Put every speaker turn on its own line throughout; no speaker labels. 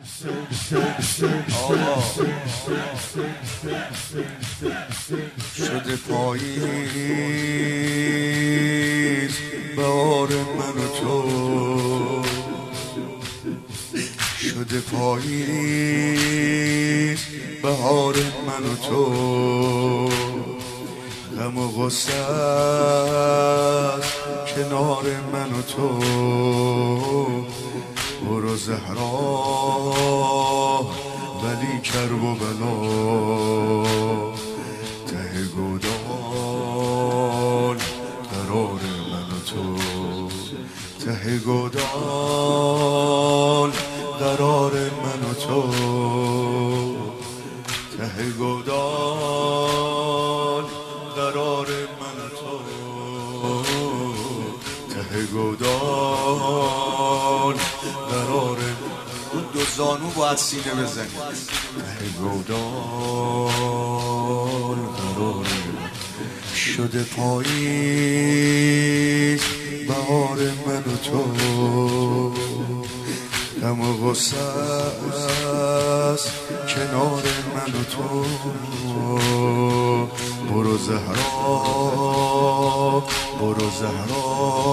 آقا شده پاییز بهار من و تو، شده پاییز بهار من و تو، غم و غصه کنار من و تو، برو زهرا ولی کرب و بلا ته گودال قرار من و تو، ته گودال قرار من و تو، ته گودال قرار من و تو، ته گودال قرار اون دو زانو باید سینه بزنی، ته گودال قرار شده پاییز بهار من و تو، غم و غصه است کنار من و تو، برو زهرا برو زهرا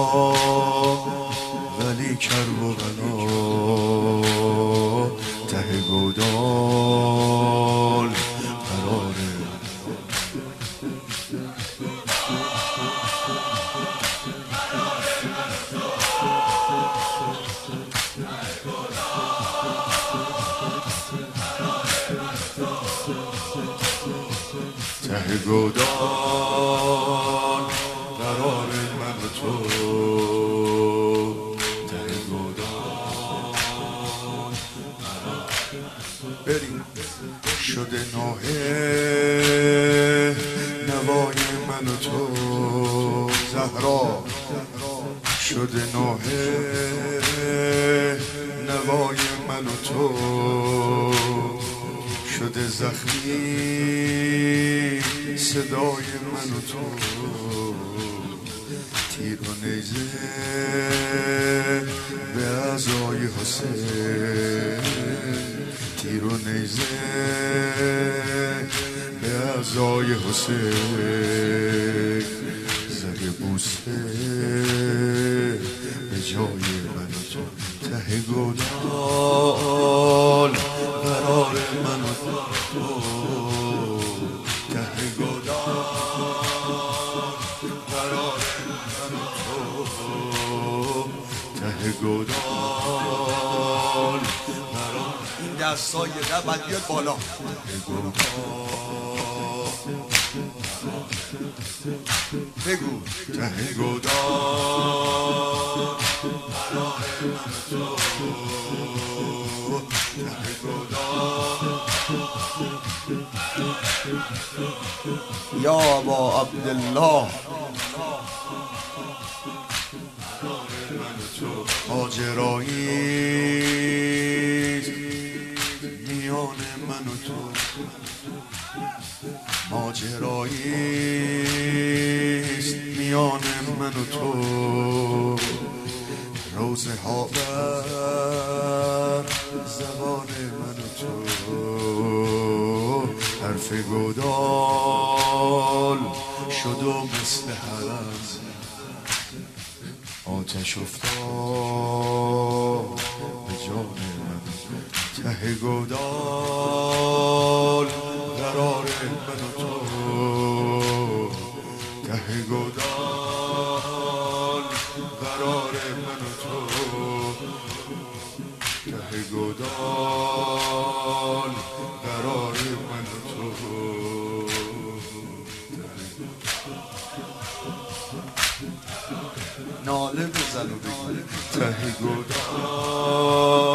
ولی کرب و بلا ته گودال قراره. ته گودال قرار من و تو، ته گودال بریم شده نوحه نوای من و تو، زهرا شده نوحه نوای من و تو، شده زخمی صدای من و تو، تیر و نیزه به اعضای حسین، تیر و نیزه به اعضای حسین، زده بوسه به جای من و تو، ته گودال قرار من و تو، ته گودال قرار من و تو، ته گودال قرار. این دستای ده باید بیاد بالا، ته گودال بگو، ته گودال قرار من و تو، ته گودال. یا ابا عبدالله ماجرایی میان من و تو، ماجرایی میان من و تو، روزه ها بر زبان من و تو، حرف گودال شد و مثل حرم آتش افتاد به جان من، ته گودال قرار من و تو، ته گودال قرار من و تو، ته گودال قرار من و تو، ناله بزن و بگو ته گودال